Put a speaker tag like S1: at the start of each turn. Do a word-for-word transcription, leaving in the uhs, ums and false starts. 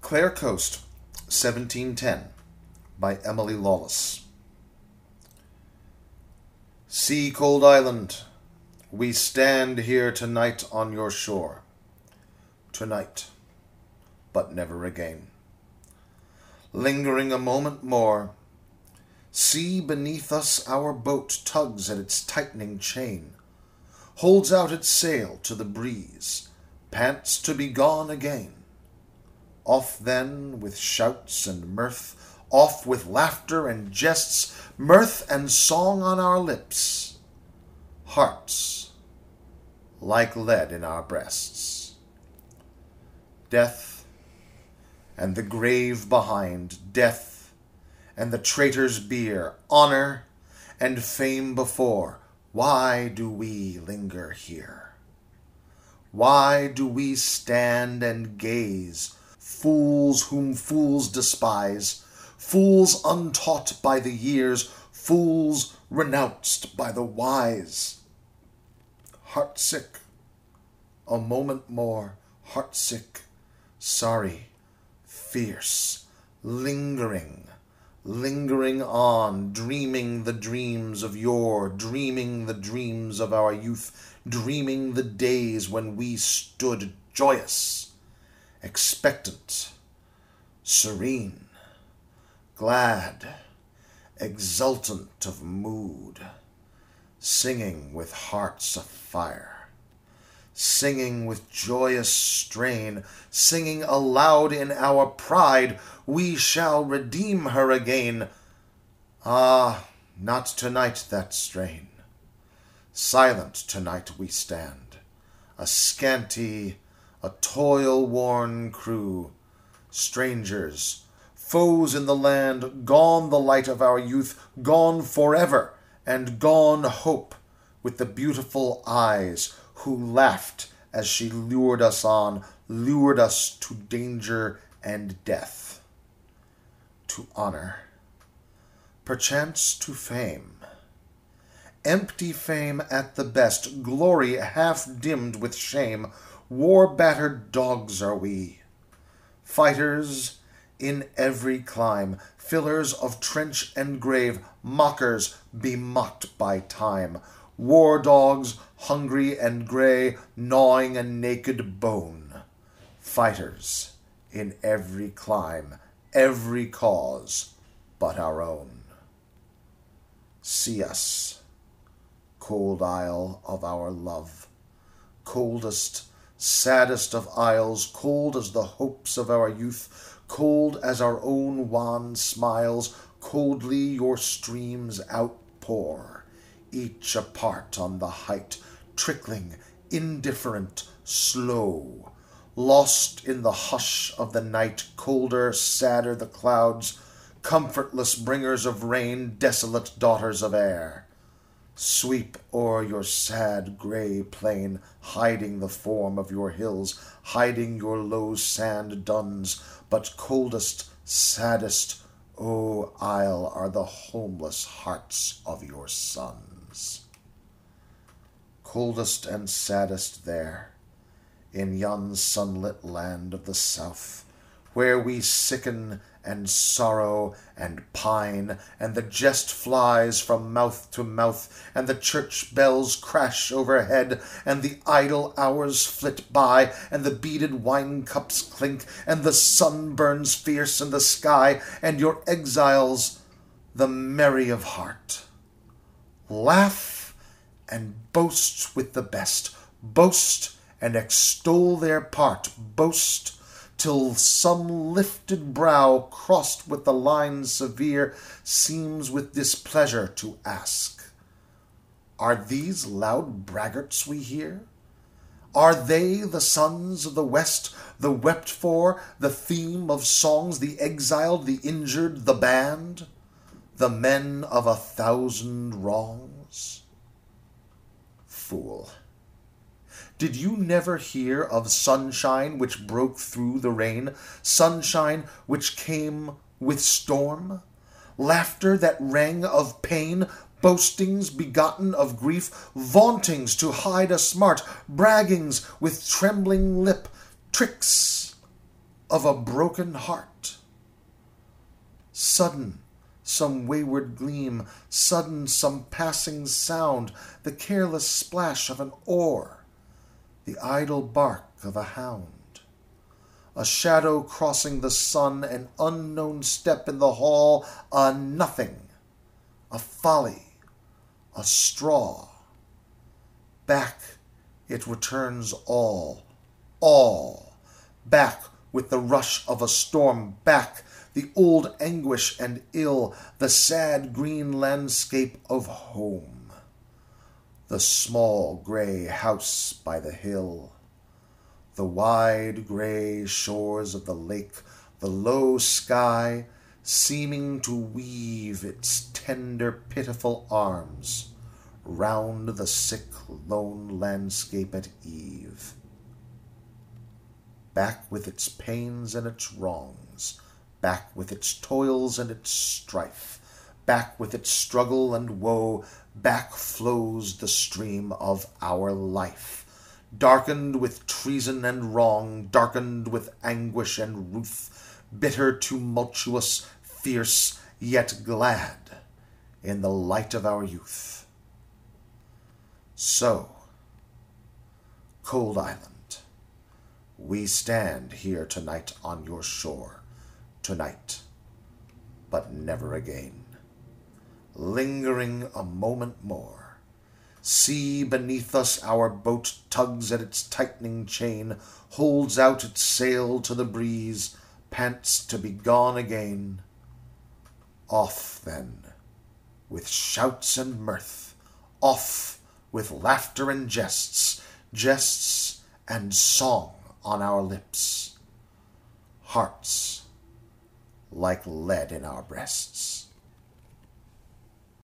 S1: Clare Coast, seventeen ten, by Emily Lawless. Sea cold island, we stand here tonight on your shore. Tonight, but never again. Lingering a moment more, see beneath us our boat tugs at its tightening chain, holds out its sail to the breeze, pants to be gone again. Off then with shouts and mirth, off with laughter and jests, mirth and song on our lips, hearts like lead in our breasts. Death and the grave behind, death and the traitor's bier, honor and fame before. Why do we linger here? Why do we stand and gaze, fools whom fools despise, fools untaught by the years, fools renounced by the wise? Heartsick, a moment more, heartsick, sorry, fierce, lingering, lingering on, dreaming the dreams of yore, dreaming the dreams of our youth, dreaming the days when we stood joyous, expectant, serene, glad, exultant of mood, singing with hearts afire, singing with joyous strain, singing aloud in our pride, we shall redeem her again. Ah, not tonight that strain. Silent tonight we stand, a scanty, a toil-worn crew, strangers, foes in the land, gone the light of our youth, gone forever, and gone hope with the beautiful eyes who laughed as she lured us on, lured us to danger and death, to honor, perchance to fame. Empty fame at the best, glory half-dimmed with shame. War-battered dogs are we, fighters in every clime, fillers of trench and grave, mockers bemocked by time, war dogs hungry and grey, gnawing a naked bone, fighters in every clime, every cause but our own. See us, cold isle of our love, coldest, saddest of isles, cold as the hopes of our youth, cold as our own wan smiles, coldly your streams outpour, each apart on the height, trickling, indifferent, slow, lost in the hush of the night, colder, sadder the clouds, comfortless bringers of rain, desolate daughters of air. Sweep o'er your sad grey plain, hiding the form of your hills, hiding your low sand duns, but coldest, saddest, O isle, are the homeless hearts of your sons. Coldest and saddest there, in yon sunlit land of the south, where we sicken and sorrow and pine, and the jest flies from mouth to mouth, and the church bells crash overhead, and the idle hours flit by, and the beaded wine cups clink, and the sun burns fierce in the sky, and your exiles, the merry of heart, laugh and boast with the best, boast and extol their part, boast till some lifted brow, crossed with the line severe, seems with displeasure to ask, are these loud braggarts we hear? Are they the sons of the West, the wept for, the theme of songs, the exiled, the injured, the banned, the men of a thousand wrongs? Fool! Did you never hear of sunshine which broke through the rain, sunshine which came with storm, laughter that rang of pain, boastings begotten of grief, vauntings to hide a smart, braggings with trembling lip, tricks of a broken heart. Sudden some wayward gleam, sudden some passing sound, the careless splash of an oar, the idle bark of a hound. A shadow crossing the sun, an unknown step in the hall, a nothing, a folly, a straw. Back it returns all, all, back with the rush of a storm, back the old anguish and ill, the sad green landscape of home, the small grey house by the hill, the wide grey shores of the lake, the low sky seeming to weave its tender, pitiful arms round the sick, lone landscape at eve. Back with its pains and its wrongs, back with its toils and its strife, back with its struggle and woe, back flows the stream of our life, darkened with treason and wrong, darkened with anguish and ruth, bitter, tumultuous, fierce, yet glad in the light of our youth. So, Cold Island, we stand here tonight on your shore, tonight, but never again. Lingering a moment more, sea beneath us our boat tugs at its tightening chain, holds out its sail to the breeze, pants to be gone again. Off, then, with shouts and mirth, off with laughter and jests, jests and song on our lips, hearts like lead in our breasts.